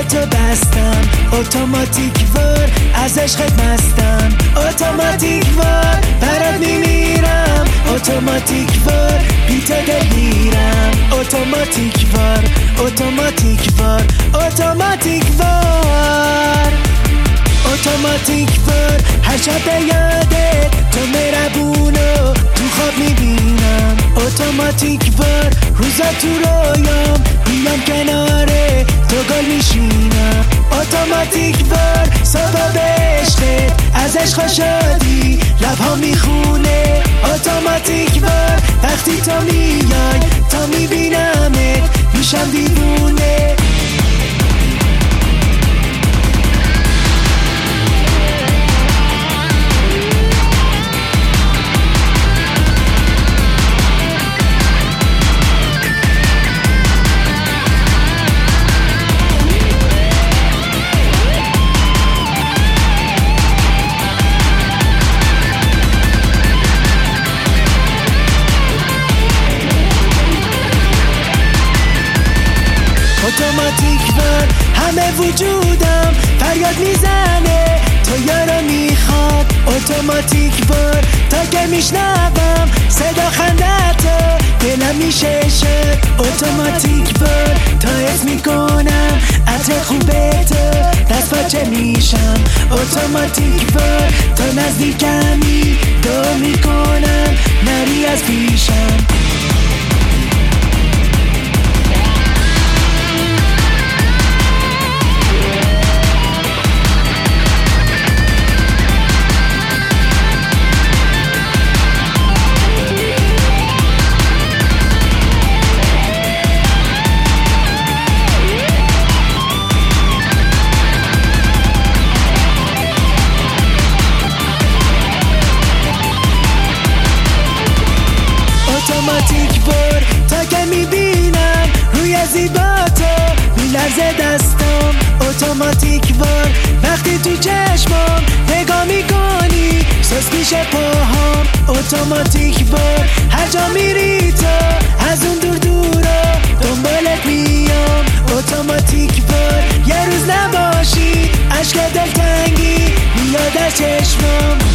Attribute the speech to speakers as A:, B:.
A: تو بستم، اتوماتیک وار از عشقت مستم، اتوماتیک وار برات میمیرم، اتوماتیک وار بی تو دلگیرم، اتوماتیک وار اتوماتیک وار اتوماتیک وار اتوماتیک وار هر شب به یادت تو مهربونو تو خواب میبینم، اتوماتیک وار روزا تو رویام میام کناره تو گل میشینم، اتوماتیک وار صبح به عشقت از عشق و شادی لبها میخونه، اتوماتیک وار وقتی تو میای تا میبینمت میشم دیوونه. اتوماتیک وار همه وجودم فریاد میزنه تو یارو میخواد، اتوماتیک وار تا که میشنوم صدا خندتو دلم میشه شد، اتوماتیک وار تا حس میکنم عطر خوبه تو دست پاچه میشم، اتوماتیک وار تا نزدیکمی دو میکنم نری از پیشم. اتوماتیک وار تا که میبینم روی زیباتو میلرزه دستم، اتوماتیک وار وقتی تو چشمم نگاه میکنی سوس میشه پاهام، اتوماتیک وار هر جا میری تو از اون دور دورا دنبالت میام، اتوماتیک وار یه روز نباشی اشک دلتنگی میاد از چشمم.